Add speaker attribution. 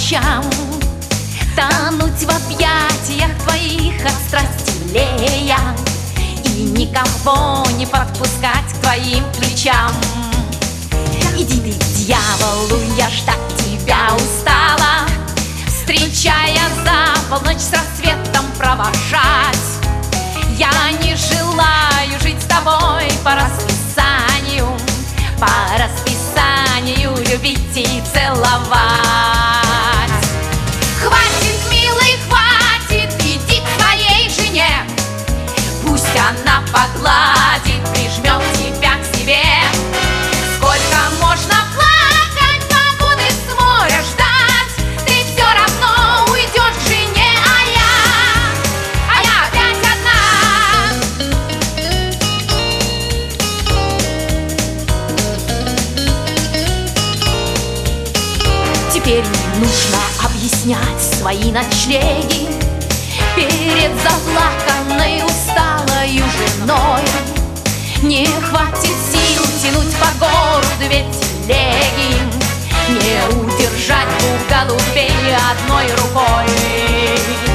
Speaker 1: ночам, тонуть в объятиях твоих от страсти млея, и никого не подпускать к твоим плечам. Иди ты к дьяволу, я ждать тебя устала, встречая за полночь с рассветом провожать. Я не желаю жить с тобой по расписанию, любить и целовать. Хватит, милый, хватит, иди к своей жене, пусть она погладит, прижмет тебя к себе. Сколько можно плакать, погоды с моря ждать, ты все равно уйдешь к жене, а я опять одна. Теперь не нужно объяснять свои ночлеги перед заплаканной усталой женой. Не хватит сил тянуть по городу две телеги, не удержать двух голубей одной рукой.